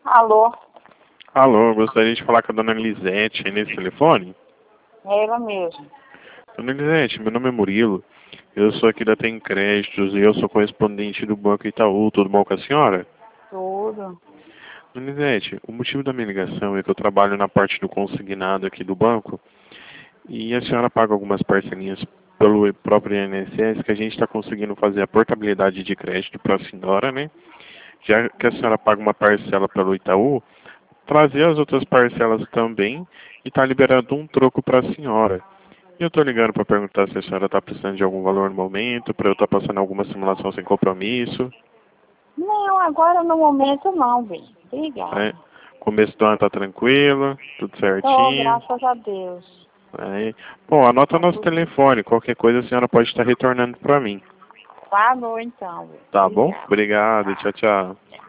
Alô? Alô, gostaria de falar com a dona Lisete aí nesse telefone? É ela mesmo. Dona Lisete, meu nome é Murilo, eu sou aqui da Tem Créditos e eu sou correspondente do Banco Itaú, tudo bom com a senhora? Tudo. Dona Lisete, o motivo da minha ligação é que eu trabalho na parte do consignado aqui do banco e a senhora paga algumas parcelinhas pelo próprio INSS que a gente está conseguindo fazer a portabilidade de crédito para a senhora, né? Já que a senhora paga uma parcela pelo Itaú, trazer as outras parcelas também e tá liberando um troco para a senhora. E eu tô ligando para perguntar se a senhora está precisando de algum valor no momento, para eu estar passando alguma simulação sem compromisso. Não, agora no momento não, bem. Né? Obrigada. Começo do ano tá tranquilo, tudo Tô, certinho. graças a Deus. Aí, bom, anota Tá nosso tudo bem. telefone, qualquer coisa a senhora pode estar retornando para mim. Falou então, bem. Tá bom? Obrigada. Obrigado, Tá. tchau, tchau.